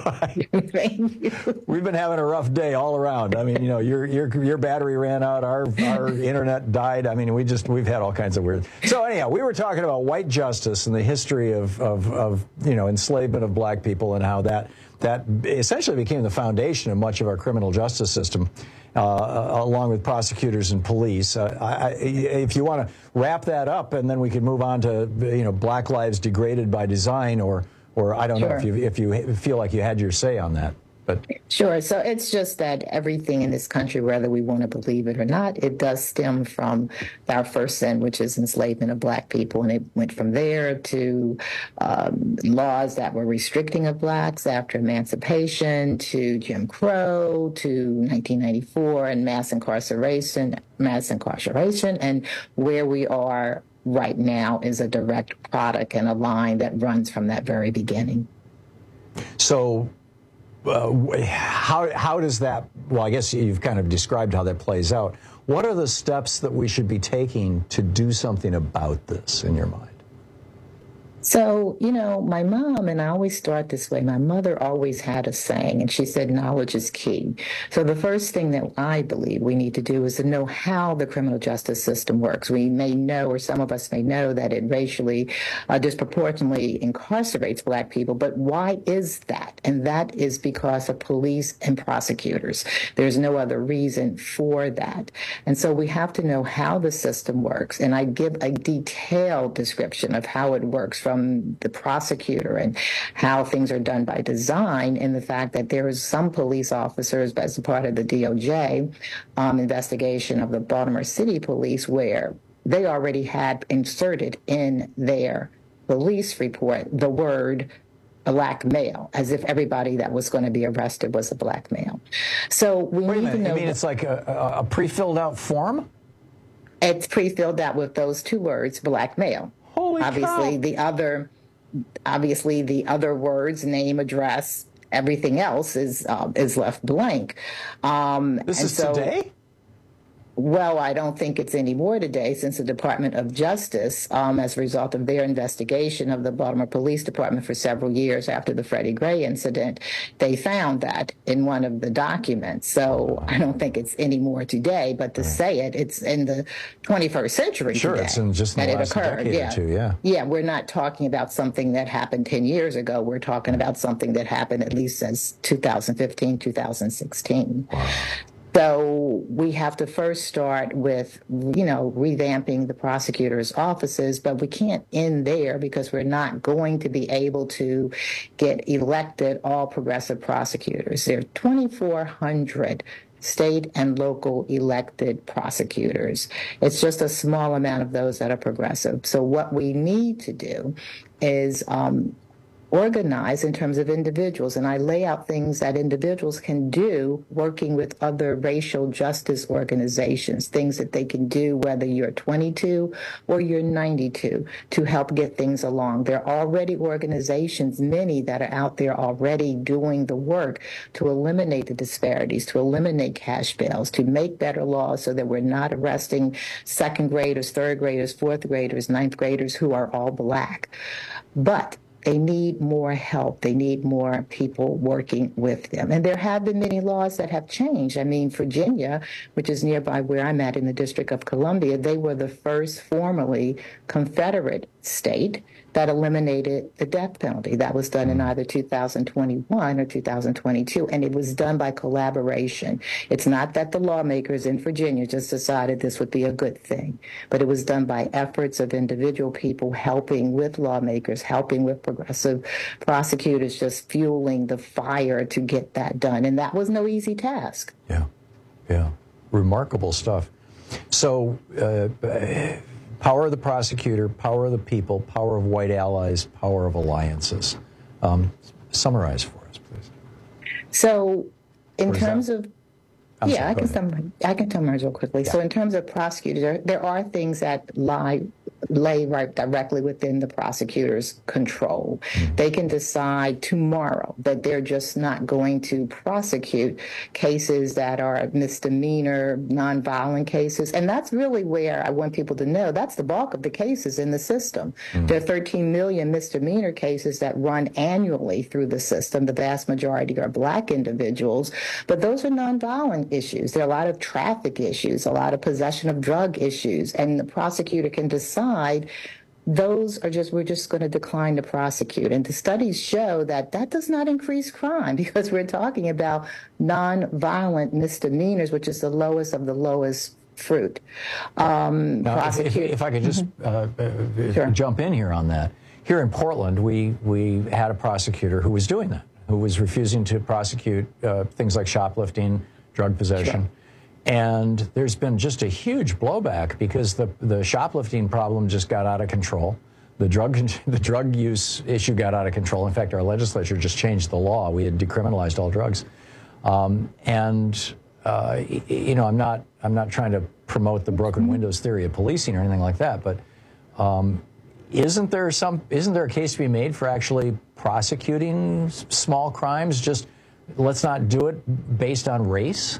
we've been having a rough day all around. I mean, your battery ran out, our internet died. I mean, we've had all kinds of weird. So anyhow, we were talking about white justice and the history of enslavement of black people and how that essentially became the foundation of much of our criminal justice system. Along with prosecutors and police. If you want to wrap that up, and then we can move on to Black Lives Degraded by Design, or I don't know if you feel like you had your say on that. But sure. So it's just that everything in this country, whether we want to believe it or not, it does stem from our first sin, which is enslavement of black people. And it went from there to laws that were restricting of blacks after emancipation, to Jim Crow, to 1994 and mass incarceration. And where we are right now is a direct product and a line that runs from that very beginning. So how does that, well, I guess you've kind of described how that plays out. What are the steps that we should be taking to do something about this in your mind? So, my mom, and I always start this way, my mother always had a saying, and she said, knowledge is key. So the first thing that I believe we need to do is to know how the criminal justice system works. We may know, or some of us may know, that it racially disproportionately incarcerates black people, but why is that? And that is because of police and prosecutors. There's no other reason for that. And so we have to know how the system works. And I give a detailed description of how it works from the prosecutor and how things are done by design, and the fact that there is some police officers as a part of the DOJ investigation of the Baltimore City Police where they already had inserted in their police report the word black male, as if everybody that was going to be arrested was a black male. So we need to know. You mean it's like a pre-filled out form? It's pre-filled out with those two words, black male. Holy obviously, cow. the other words, name, address, everything else is left blank. This is today? Well, I don't think it's any more today, since the Department of Justice, as a result of their investigation of the Baltimore Police Department for several years after the Freddie Gray incident, they found that in one of the documents. So I don't think it's any more today, but to say it's in the 21st century Sure, today it's in just in the last decade or two, yeah. Yeah, we're not talking about something that happened 10 years ago. We're talking about something that happened at least since 2015, 2016. Wow. So we have to first start with, revamping the prosecutor's offices, but we can't end there because we're not going to be able to get elected all progressive prosecutors. There are 2,400 state and local elected prosecutors. It's just a small amount of those that are progressive. So what we need to do is organize in terms of individuals, and I lay out things that individuals can do working with other racial justice organizations, things that they can do whether you're 22 or you're 92 to help get things along. There are already organizations, many that are out there already doing the work to eliminate the disparities, to eliminate cash bails, to make better laws so that we're not arresting second graders, third graders, fourth graders, ninth graders who are all black. But they need more help. They need more people working with them. And there have been many laws that have changed. I mean, Virginia, which is nearby where I'm at in the District of Columbia, they were the first formally Confederate state that eliminated the death penalty. That was done in either 2021 or 2022, and it was done by collaboration. It's not that the lawmakers in Virginia just decided this would be a good thing, but it was done by efforts of individual people helping with lawmakers, helping with progressive prosecutors, just fueling the fire to get that done. And that was no easy task. Yeah. Remarkable stuff. So, power of the prosecutor, power of the people, power of white allies, power of alliances. Summarize for us, please. So, in terms of, I can summarize real quickly. Yeah. So, in terms of prosecutors, there are things that lay right directly within the prosecutor's control. They can decide tomorrow that they're just not going to prosecute cases that are misdemeanor, nonviolent cases. And that's really where I want people to know that's the bulk of the cases in the system. There are 13 million misdemeanor cases that run annually through the system. The vast majority are black individuals, but those are nonviolent issues. There are a lot of traffic issues, a lot of possession of drug issues, and the prosecutor can decide those are we're just going to decline to prosecute. And the studies show that does not increase crime because we're talking about nonviolent misdemeanors, which is the lowest of the lowest fruit. Now, if I could just jump in here on that. Here in Portland, we had a prosecutor who was doing that, who was refusing to prosecute things like shoplifting, drug possession. Sure. And there's been just a huge blowback because the shoplifting problem just got out of control. The drug use issue got out of control. In fact, our legislature just changed the law. We had decriminalized all drugs. I'm not trying to promote the broken windows theory of policing or anything like that, but isn't there a case to be made for actually prosecuting small crimes? Just let's not do it based on race?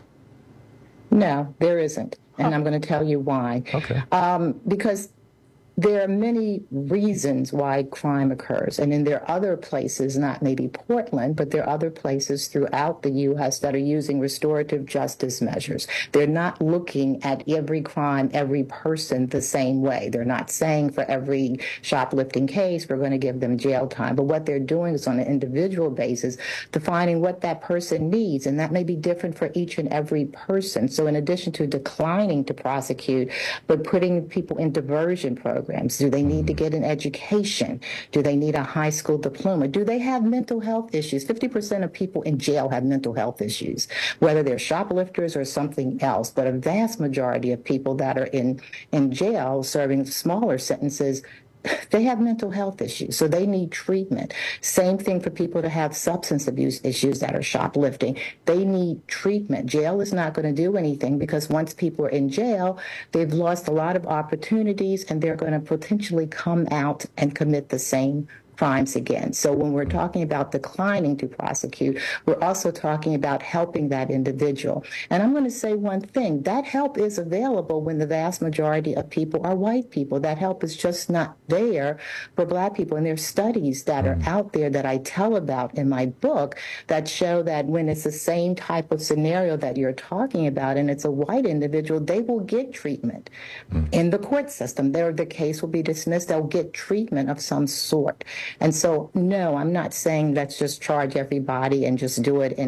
No, there isn't. And I'm going to tell you why. Okay. Because there are many reasons why crime occurs. And then there are other places, not maybe Portland, but there are other places throughout the U.S. that are using restorative justice measures. They're not looking at every crime, every person the same way. They're not saying for every shoplifting case, we're going to give them jail time. But what they're doing is on an individual basis, defining what that person needs. And that may be different for each and every person. So in addition to declining to prosecute, but putting people in diversion programs, do they need to get an education? Do they need a high school diploma? Do they have mental health issues? 50% of people in jail have mental health issues, whether they're shoplifters or something else. But a vast majority of people that are in jail serving smaller sentences, they have mental health issues, so they need treatment. Same thing for people that have substance abuse issues that are shoplifting. They need treatment. Jail is not going to do anything because once people are in jail, they've lost a lot of opportunities and they're going to potentially come out and commit the same crimes again. So when we're talking about declining to prosecute, we're also talking about helping that individual. And I'm going to say one thing, that help is available when the vast majority of people are white people. That help is just not there for black people. And there's studies that are out there that I tell about in my book that show that when it's the same type of scenario that you're talking about and it's a white individual, they will get treatment in the court system. The case will be dismissed. They'll get treatment of some sort. And so, no, I'm not saying let's just charge everybody and just do it in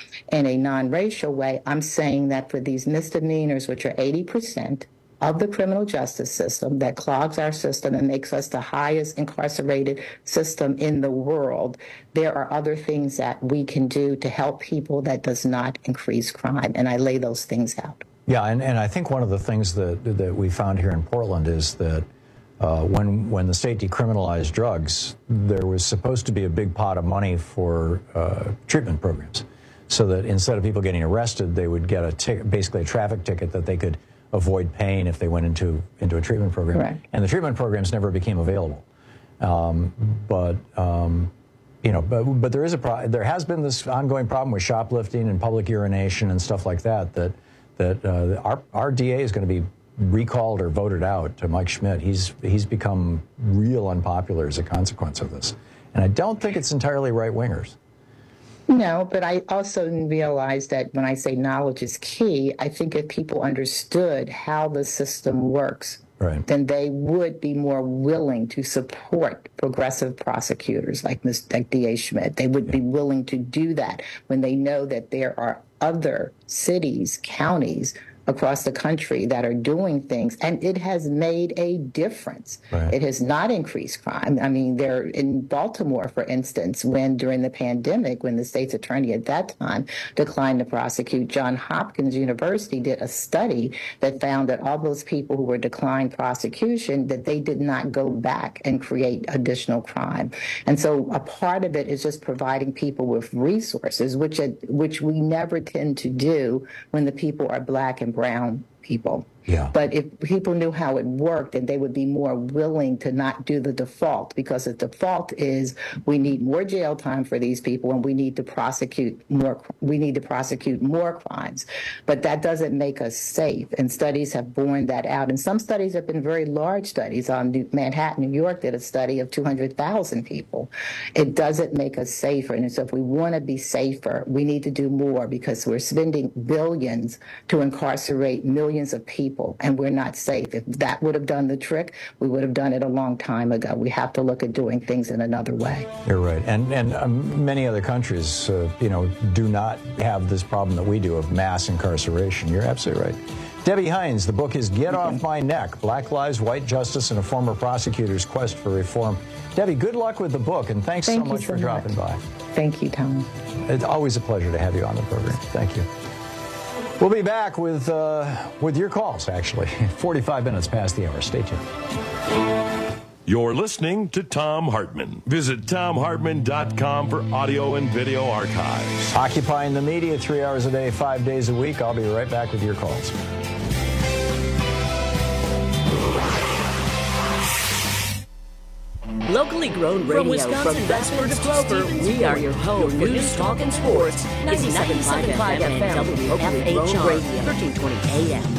a non-racial way. I'm saying that for these misdemeanors, which are 80% of the criminal justice system, that clogs our system and makes us the highest incarcerated system in the world, there are other things that we can do to help people that does not increase crime. And I lay those things out. Yeah, and I think one of the things that we found here in Portland is that when the state decriminalized drugs, there was supposed to be a big pot of money for treatment programs, so that instead of people getting arrested, they would get basically a traffic ticket that they could avoid paying if they went into a treatment program. Right. And the treatment programs never became available. But there is there has been this ongoing problem with shoplifting and public urination and stuff like that. Our DA is going to be recalled or voted out to Mike Schmidt. He's become real unpopular as a consequence of this. And I don't think it's entirely right-wingers. No, but I also realize that when I say knowledge is key, I think if people understood how the system works, then they would be more willing to support progressive prosecutors like D.A. Schmidt. They would be willing to do that when they know that there are other cities, counties across the country that are doing things, and it has made a difference. It has not increased crime. I mean, they're in Baltimore, for instance, when during the pandemic, when the state's attorney at that time declined to prosecute, Johns Hopkins University did a study that found that all those people who were declined prosecution, that they did not go back and create additional crime. And so a part of it is just providing people with resources, which we never tend to do when the people are Black and brown people. But if people knew how it worked, then they would be more willing to not do the default, because the default is we need more jail time for these people and we need to prosecute more. We need to prosecute more crimes. But that doesn't make us safe. And studies have borne that out. And some studies have been very large studies. Manhattan, New York did a study of 200,000 people. It doesn't make us safer. And so if we want to be safer, we need to do more, because we're spending billions to incarcerate millions of people, and we're not safe. If that would have done the trick, we would have done it a long time ago. We have to look at doing things in another way. You're right. And many other countries, do not have this problem that we do of mass incarceration. You're absolutely right. Debbie Hines, the book is Get Off My Neck, Black Lives, White Justice, and a Former Prosecutor's Quest for Reform. Debbie, good luck with the book, and thanks so much for dropping by. Thank you, Tom. It's always a pleasure to have you on the program. Thank you. We'll be back with your calls, actually. 45 minutes past the hour. Stay tuned. You're listening to Thom Hartmann. Visit ThomHartmann.com for audio and video archives. Occupying the media 3 hours a day, 5 days a week. I'll be right back with your calls. Locally grown radio from Vesper to Clover, we are your home for news, talk, and sports. 97.5 FM and WFHR, 1320 AM.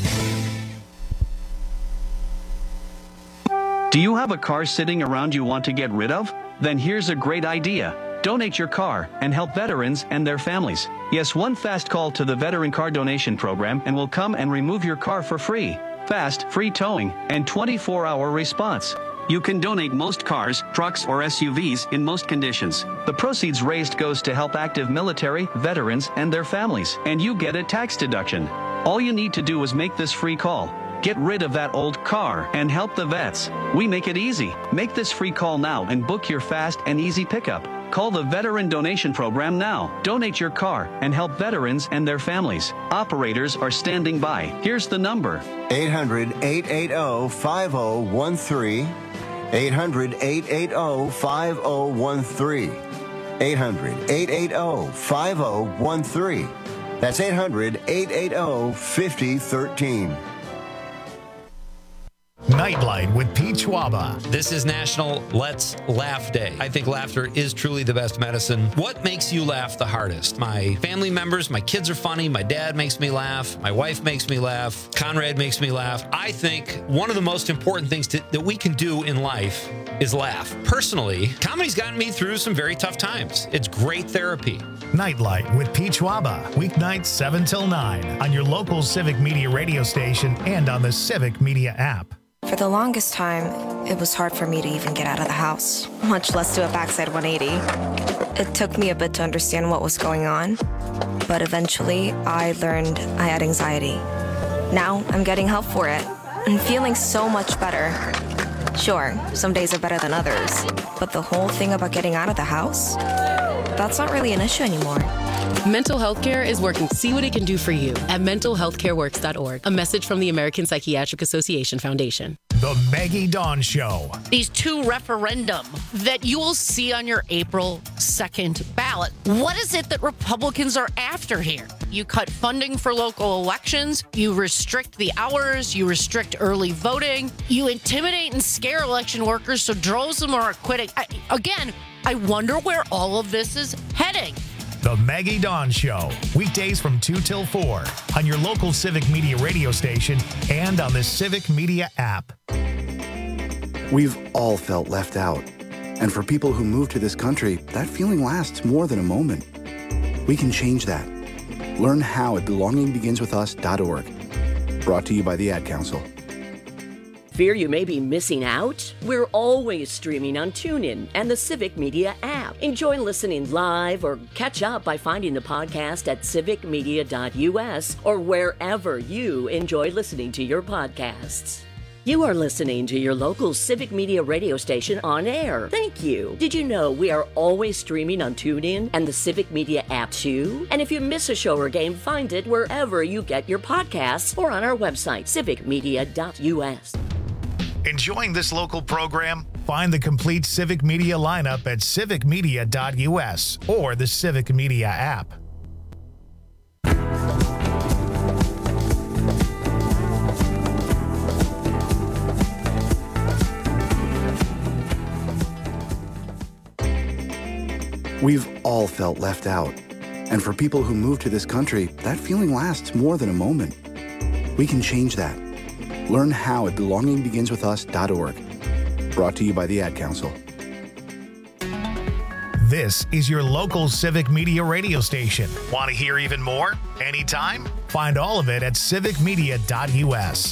Do you have a car sitting around you want to get rid of? Then here's a great idea. Donate your car and help veterans and their families. Yes, one fast call to the Veteran Car Donation Program and we'll come and remove your car for free. Fast, free towing, and 24-hour response. You can donate most cars, trucks, or SUVs in most conditions. The proceeds raised goes to help active military, veterans, and their families, and you get a tax deduction. All you need to do is make this free call. Get rid of that old car and help the vets. We make it easy. Make this free call now and book your fast and easy pickup. Call the Veteran Donation Program now. Donate your car and help veterans and their families. Operators are standing by. Here's the number. 800-880-5013. 800-880-5013. 800-880-5013. That's 800-880-5013. Nightlight with Pete Schwaba. This is National Let's Laugh Day. I think laughter is truly the best medicine. What makes you laugh the hardest? My family members, my kids are funny, my dad makes me laugh, my wife makes me laugh, Conrad makes me laugh. I think one of the most important things that we can do in life is laugh. Personally, comedy's gotten me through some very tough times. It's great therapy. Nightlight with Pete Schwaba. Weeknights 7 till 9 on your local Civic Media radio station and on the Civic Media app. For the longest time, it was hard for me to even get out of the house, much less do a backside 180. It took me a bit to understand what was going on, but eventually I learned I had anxiety. Now I'm getting help for it and feeling so much better. Sure, some days are better than others, but the whole thing about getting out of the house, that's not really an issue anymore. Mental health care is working to see what it can do for you at mentalhealthcareworks.org. A message from the American Psychiatric Association Foundation. The Maggie Dawn Show. These two referendum that you will see on your April 2nd ballot. What is it that Republicans are after here? You cut funding for local elections. You restrict the hours. You restrict early voting. You intimidate and scare election workers so droves of them are quitting. I wonder where all of this is heading. The Maggie Dawn Show. Weekdays from 2 till 4 on your local Civic Media radio station and on the Civic Media app. We've all felt left out. And for people who move to this country, that feeling lasts more than a moment. We can change that. Learn how at belongingbeginswithus.org. Brought to you by the Ad Council. Fear you may be missing out? We're always streaming on TuneIn and the Civic Media app. Enjoy listening live or catch up by finding the podcast at civicmedia.us or wherever you enjoy listening to your podcasts. You are listening to your local Civic Media radio station on air. Thank you. Did you know we are always streaming on TuneIn and the Civic Media app too? And if you miss a show or game, find it wherever you get your podcasts or on our website, civicmedia.us. Enjoying this local program? Find the complete Civic Media lineup at civicmedia.us or the Civic Media app. We've all felt left out. And for people who move to this country, that feeling lasts more than a moment. We can change that. Learn how at belongingbeginswithus.org. Brought to you by the Ad Council. This is your local Civic Media radio station. Want to hear even more? Anytime? Find all of it at civicmedia.us.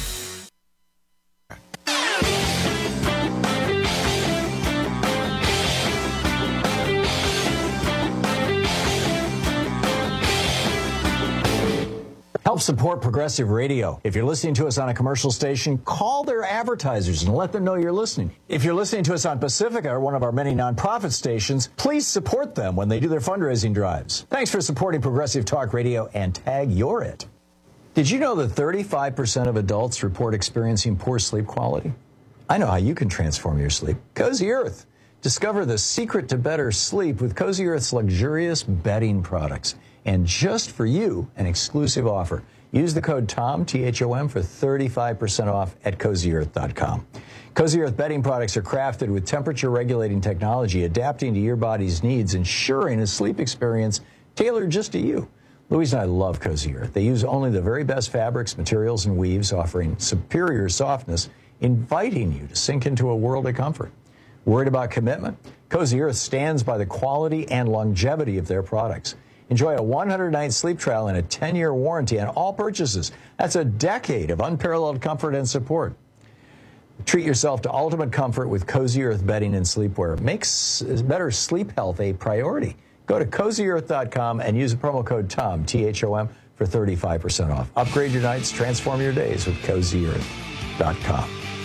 Help support Progressive Radio. If you're listening to us on a commercial station, call their advertisers and let them know you're listening. If you're listening to us on Pacifica, or one of our many nonprofit stations, please support them when they do their fundraising drives. Thanks for supporting Progressive Talk Radio and tag You're It. Did you know that 35% of adults report experiencing poor sleep quality? I know how you can transform your sleep. Cozy Earth. Discover the secret to better sleep with Cozy Earth's luxurious bedding products. And just for you, an exclusive offer. Use the code TOM, T-H-O-M, for 35% off at CozyEarth.com. Cozy Earth bedding products are crafted with temperature-regulating technology, adapting to your body's needs, ensuring a sleep experience tailored just to you. Louise and I love Cozy Earth. They use only the very best fabrics, materials, and weaves, offering superior softness, inviting you to sink into a world of comfort. Worried about commitment? Cozy Earth stands by the quality and longevity of their products. Enjoy a 100-night sleep trial and a 10-year warranty on all purchases. That's a decade of unparalleled comfort and support. Treat yourself to ultimate comfort with Cozy Earth bedding and sleepwear. Makes better sleep health a priority. Go to CozyEarth.com and use the promo code TOM, T-H-O-M, for 35% off. Upgrade your nights, transform your days with CozyEarth.com.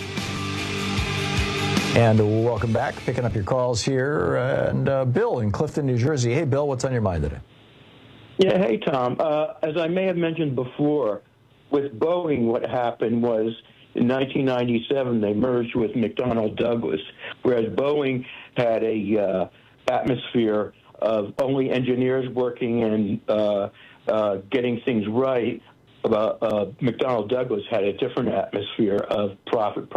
And welcome back. Picking up your calls here. And Bill in Clifton, New Jersey. Hey, Bill, what's on your mind today? Yeah, hey, Tom. As I may have mentioned before, with Boeing, what happened was in 1997, they merged with McDonnell Douglas, whereas Boeing had a atmosphere of only engineers working and getting things right. McDonnell Douglas had a different atmosphere of profit.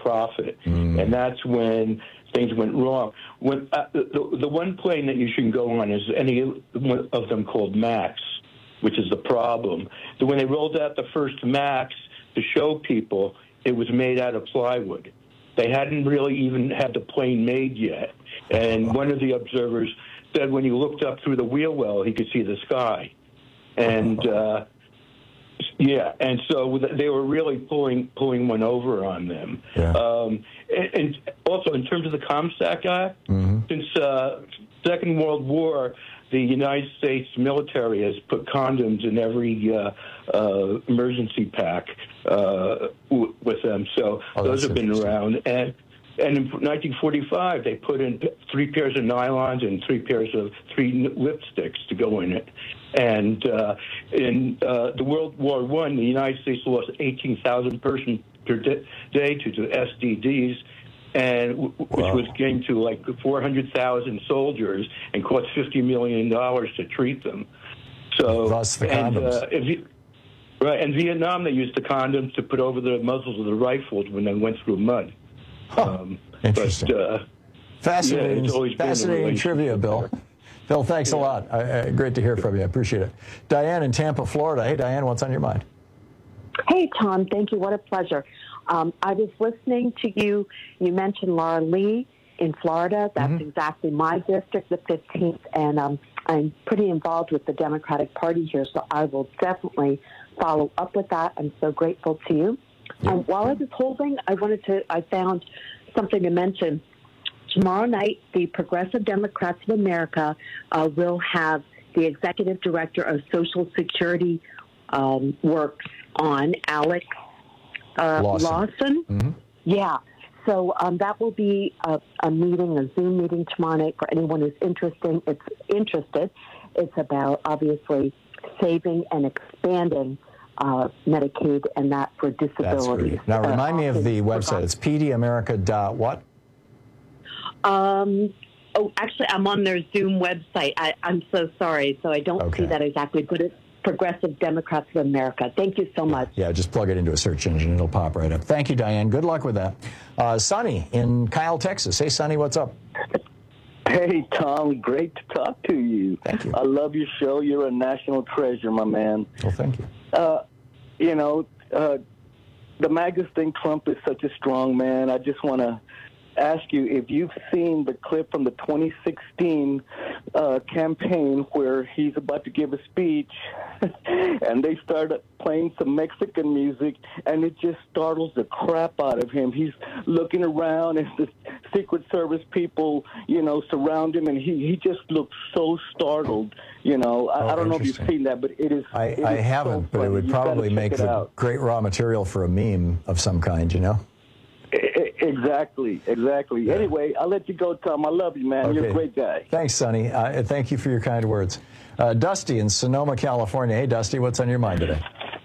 And that's when things went wrong. When the one plane that you shouldn't go on is any of them called Max, which is the problem. So when they rolled out the first Max to show people, it was made out of plywood. They hadn't really even had the plane made yet. And one of the observers said when you looked up through the wheel well, he could see the sky. And yeah, and so they were really pulling one over on them. Yeah. And also, in terms of the ComStack Act, since Second World War, the United States military has put condoms in every emergency pack with them. So those have been around. And in 1945, they put in 3 pairs of nylons and 3 lipsticks to go in it. And in the World War I, the United States lost 18,000 persons per day to STDs, and which was gained to like 400,000 soldiers and cost $50 million to treat them. So, thus the condoms. Right, in Vietnam, they used the condoms to put over the muzzles of the rifles when they went through mud. Interesting. But, fascinating, fascinating trivia, Bill. Bill, thanks a lot. Great to hear from you. I appreciate it. Diane in Tampa, Florida. Hey, Diane, what's on your mind? Hey, Tom. Thank you. What a pleasure. I was listening to you. You mentioned Laura Lee in Florida. That's exactly my district, the 15th, and I'm pretty involved with the Democratic Party here, so I will definitely follow up with that. I'm so grateful to you. While I was holding, I found something to mention. Tomorrow night, the Progressive Democrats of America will have the executive director of Social Security Works on, Alex Lawson. Mm-hmm. Yeah. So that will be a meeting, a Zoom meeting tomorrow night for anyone who's interested. It's about, obviously, saving and expanding Medicaid and that for disability. That's great. Now, remind me of the website. It's pdamerica.what? Actually, I'm on their Zoom website. I'm so sorry. So I don't see that exactly, but it's Progressive Democrats of America. Thank you so much. Yeah, just plug it into a search engine. It'll pop right up. Thank you, Diane. Good luck with that. Sonny in Kyle, Texas. Hey, Sonny, what's up? Hey, Tom. Great to talk to you. Thank you. I love your show. You're a national treasure, my man. Well, thank you. The MAGA think Trump is such a strong man. I just want to ask you if you've seen the clip from the 2016 campaign where he's about to give a speech and they started playing some Mexican music and it just startles the crap out of him. He's looking around and the Secret Service people, surround him and he just looks so startled. I don't know if you've seen that, but it is. I haven't, but it would probably make the great raw material for a meme of some kind, Exactly. Yeah. Anyway, I'll let you go, Tom. I love you, man. Okay. You're a great guy. Thanks, Sonny. Thank you for your kind words. Dusty in Sonoma, California. Hey, Dusty, what's on your mind today?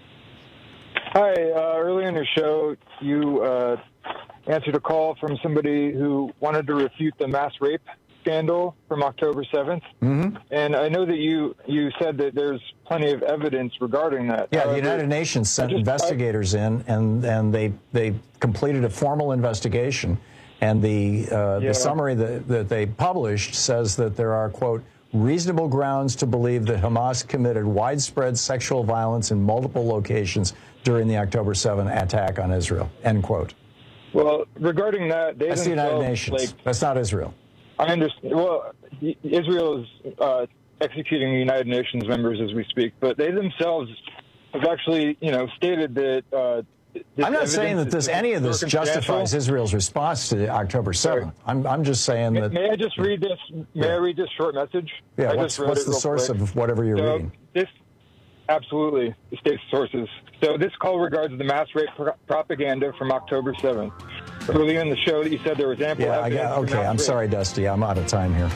Hi. Earlier in your show, you answered a call from somebody who wanted to refute the mass rape scandal from October 7th. Mm-hmm. And I know that you said that there's plenty of evidence regarding that. Yeah, the United Nations sent investigators in, and they completed a formal investigation. And the summary that they published says that there are, quote, reasonable grounds to believe that Hamas committed widespread sexual violence in multiple locations during the October 7 attack on Israel, end quote. Well, regarding that, that's the United Nations. That's not Israel. I understand. Well, Israel is executing the United Nations members as we speak, but they themselves have actually, stated that. I'm not saying that any of this justifies Israel's response to October 7th. I'm just saying that. May I just read this? May I read this short message? Yeah. What's the source of whatever you're reading? Absolutely, the state sources. So this call regards the mass rape propaganda from October 7th. Earlier in the show, that you said there was ample evidence. Okay, I'm sorry, Dusty. I'm out of time here.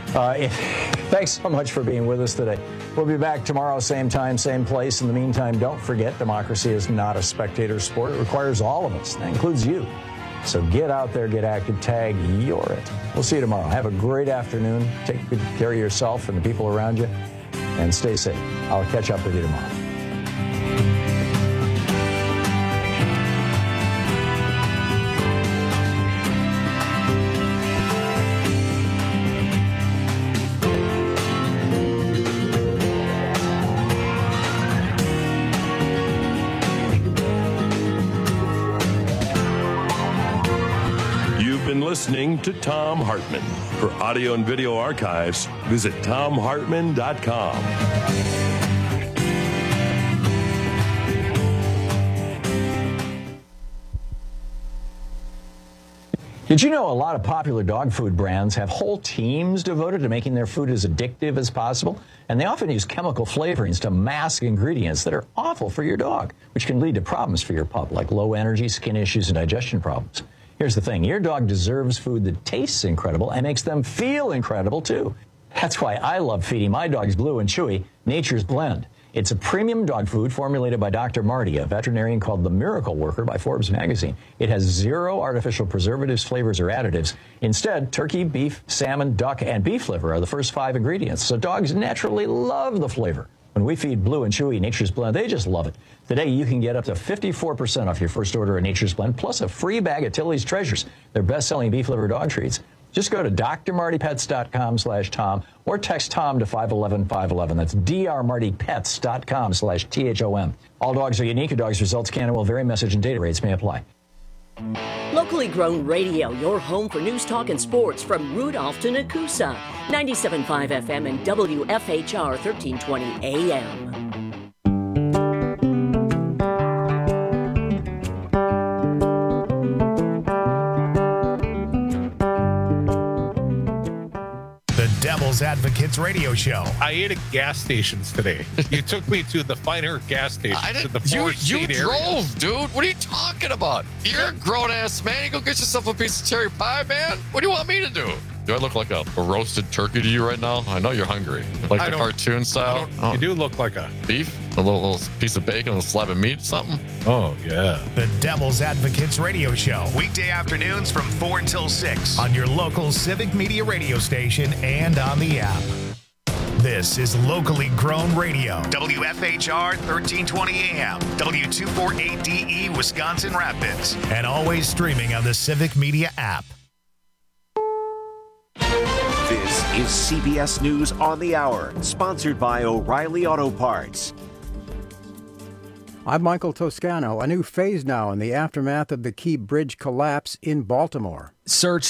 Thanks so much for being with us today. We'll be back tomorrow, same time, same place. In the meantime, don't forget, democracy is not a spectator sport. It requires all of us. That includes you. So get out there, get active, tag, you're it. We'll see you tomorrow. Have a great afternoon. Take good care of yourself and the people around you, and stay safe. I'll catch up with you tomorrow. Listening to Thom Hartmann. For audio and video archives, visit ThomHartmann.com. Did you know a lot of popular dog food brands have whole teams devoted to making their food as addictive as possible? And they often use chemical flavorings to mask ingredients that are awful for your dog, which can lead to problems for your pup, like low energy, skin issues, and digestion problems. Here's the thing. Your dog deserves food that tastes incredible and makes them feel incredible, too. That's why I love feeding my dogs Blue and Chewy Nature's Blend. It's a premium dog food formulated by Dr. Marty, a veterinarian called the Miracle Worker by Forbes magazine. It has 0 artificial preservatives, flavors, or additives. Instead, turkey, beef, salmon, duck, and beef liver are the first 5 ingredients, so dogs naturally love the flavor. When we feed Blue and Chewy Nature's Blend, they just love it. Today, you can get up to 54% off your first order of Nature's Blend, plus a free bag of Tilly's Treasures, their best-selling beef liver dog treats. Just go to drmartypets.com/Tom or text Tom to 511-511. That's drmartypets.com/THOM. All dogs are unique. Your dog's results can and will vary. Message and data rates may apply. Locally grown radio, your home for news, talk, and sports from Rudolph to Nakusa. 97.5 FM and WFHR 1320 AM. Advocates radio show. I ate at gas stations today. You took me to the finer gas stations in the You drove, dude. What are you talking about? You're a grown-ass man. You go get yourself a piece of cherry pie, man. What do you want me to do? Do I look like a roasted turkey to you right now? I know you're hungry. Like the cartoon style. You do look like a beef, a little piece of bacon, a slab of meat, something. Oh, yeah. The Devil's Advocates radio show. Weekday afternoons from 4 until 6 on your local Civic Media radio station and on the app. This is locally grown radio. WFHR 1320 AM, W248DE Wisconsin Rapids, and always streaming on the Civic Media app. This is CBS News on the Hour, sponsored by O'Reilly Auto Parts. I'm Michael Toscano. A new phase now in the aftermath of the Key Bridge collapse in Baltimore. Search